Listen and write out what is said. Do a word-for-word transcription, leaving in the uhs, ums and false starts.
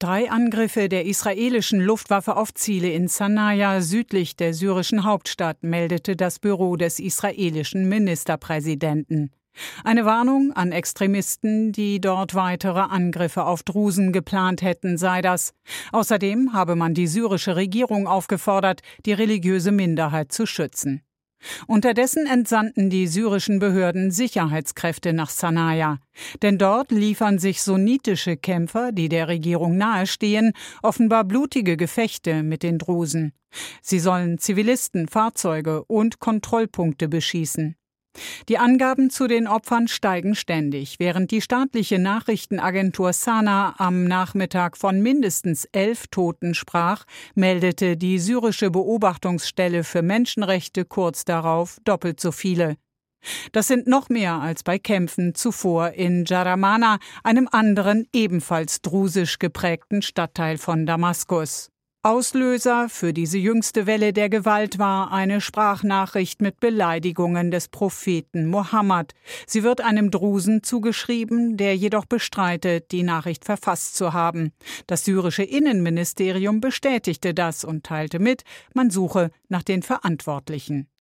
Drei Angriffe der israelischen Luftwaffe auf Ziele in Sana'a südlich der syrischen Hauptstadt, meldete das Büro des israelischen Ministerpräsidenten. Eine Warnung an Extremisten, die dort weitere Angriffe auf Drusen geplant hätten, sei das. Außerdem habe man die syrische Regierung aufgefordert, die religiöse Minderheit zu schützen. Unterdessen entsandten die syrischen Behörden Sicherheitskräfte nach Sana'a. Denn dort liefern sich sunnitische Kämpfer, die der Regierung nahestehen, offenbar blutige Gefechte mit den Drusen. Sie sollen Zivilisten, Fahrzeuge und Kontrollpunkte beschießen. Die Angaben zu den Opfern steigen ständig. Während die staatliche Nachrichtenagentur Sana am Nachmittag von mindestens elf Toten sprach, meldete die syrische Beobachtungsstelle für Menschenrechte kurz darauf doppelt so viele. Das sind noch mehr als bei Kämpfen zuvor in Jaramana, einem anderen, ebenfalls drusisch geprägten Stadtteil von Damaskus. Auslöser für diese jüngste Welle der Gewalt war eine Sprachnachricht mit Beleidigungen des Propheten Mohammed. Sie wird einem Drusen zugeschrieben, der jedoch bestreitet, die Nachricht verfasst zu haben. Das syrische Innenministerium bestätigte das und teilte mit, man suche nach den Verantwortlichen.